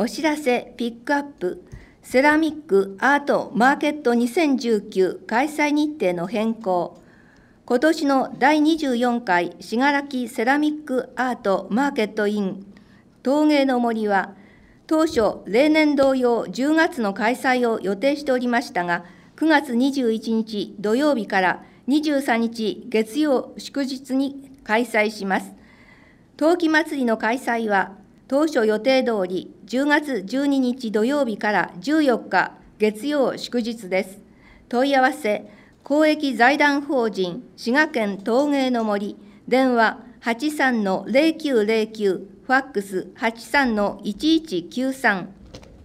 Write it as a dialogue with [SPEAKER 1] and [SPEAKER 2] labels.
[SPEAKER 1] お知らせピックアップ、セラミックアートマーケット2019開催日程の変更。今年の第24回信楽セラミックアートマーケット in 陶芸の森は、当初例年同様10月の開催を予定しておりましたが、9月21日土曜日から23日月曜祝日に開催します。陶器祭りの開催は、当初予定通り10月12日土曜日から14日月曜祝日です。問い合わせ、公益財団法人滋賀県陶芸の森、電話 83-0909、ファックス 83-1193